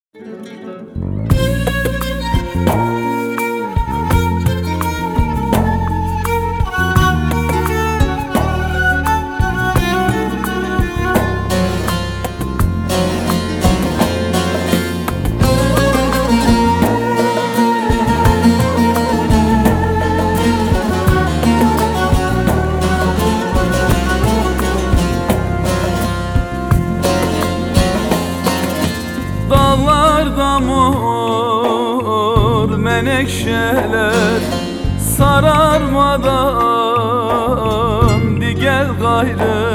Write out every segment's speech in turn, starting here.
Dağlarda mor menekşeler sararmadan di gel gayrı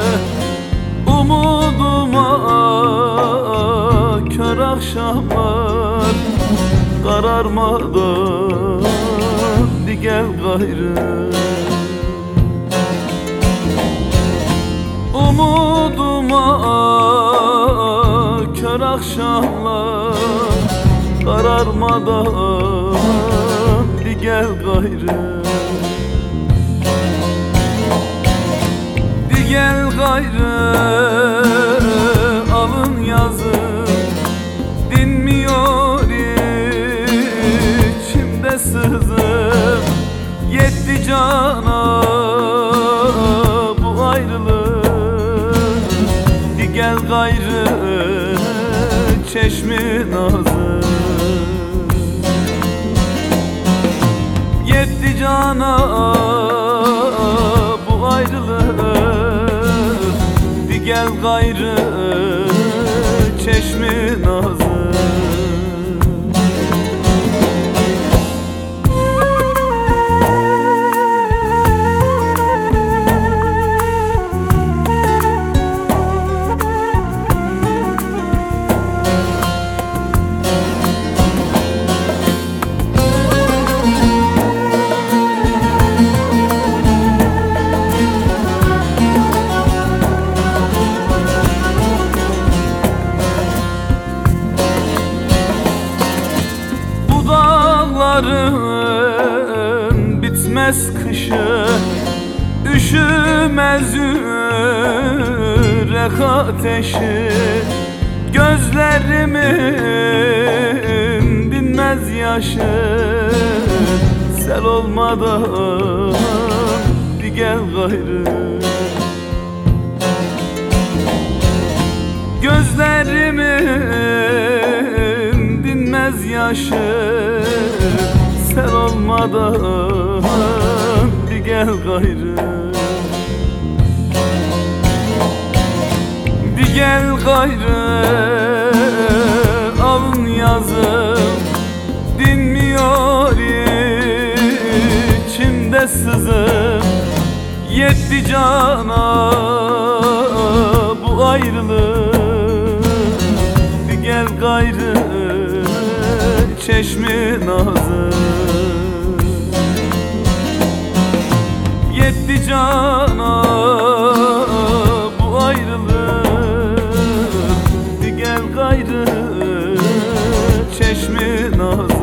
umuduma kör akşamlar kararmadan di gel gayrı umuduma kör akşamlar kararmadan di gel gayrı di gel gayrı alın yazın dinmiyor içimde sızım yetti cana bu ayrılık di gel gayrı çeşmi nazı yetti cana bu ayrılık di gel gayrı çeşmi nazı. Dağların bitmez kışı üşümez yürek ateşi gözlerimin dinmez yaşı sel olmadan di gel gayrı gözlerimin dinmez yaşı sel olmadan di gel gayrı di gel gayrı alın yazım dinmiyor içimde sızım yetti cana bu ayrılık di gel gayrı çeşmi nazı yetti cana bu ayrılık di gel gayrı çeşmi nazı.